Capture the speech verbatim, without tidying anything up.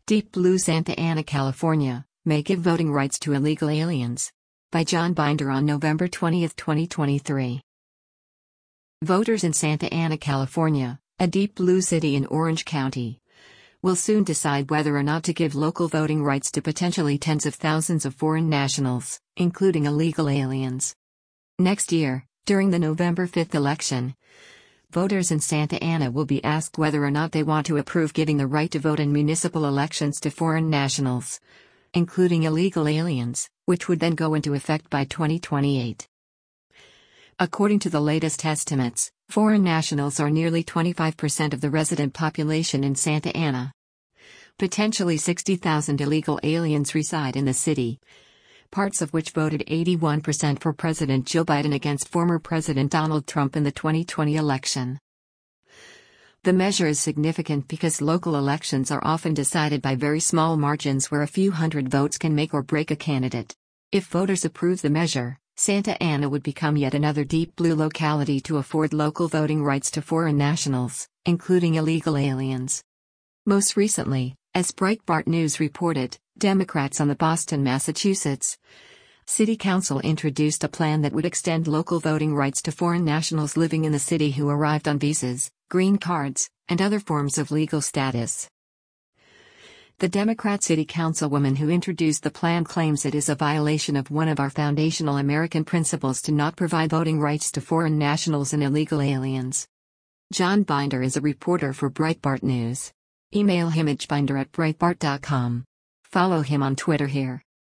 Deep Blue Santa Ana, California, may give voting rights to illegal aliens. By John Binder on November twentieth, twenty twenty-three. Voters in Santa Ana, California, a deep blue city in Orange County, will soon decide whether or not to give local voting rights to potentially tens of thousands of foreign nationals, including illegal aliens. Next year, during the November fifth election, voters in Santa Ana will be asked whether or not they want to approve giving the right to vote in municipal elections to foreign nationals, including illegal aliens, which would then go into effect by twenty twenty-eight. According to the latest estimates, foreign nationals are nearly twenty-five percent of the resident population in Santa Ana. Potentially sixty thousand illegal aliens reside in the city, parts of which voted eighty-one percent for President Joe Biden against former President Donald Trump in the twenty twenty election. The measure is significant because local elections are often decided by very small margins where a few hundred votes can make or break a candidate. If voters approve the measure, Santa Ana would become yet another deep blue locality to afford local voting rights to foreign nationals, including illegal aliens. Most recently, as Breitbart News reported, Democrats on the Boston, Massachusetts City Council introduced a plan that would extend local voting rights to foreign nationals living in the city who arrived on visas, green cards, and other forms of legal status. The Democrat City Councilwoman who introduced the plan claims it is a violation of one of our foundational American principles to not provide voting rights to foreign nationals and illegal aliens. John Binder is a reporter for Breitbart News. Email him at binder at breitbart dot com. Follow him on Twitter here.